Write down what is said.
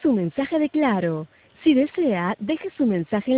su mensaje de Claro. Si desea, deje su mensaje en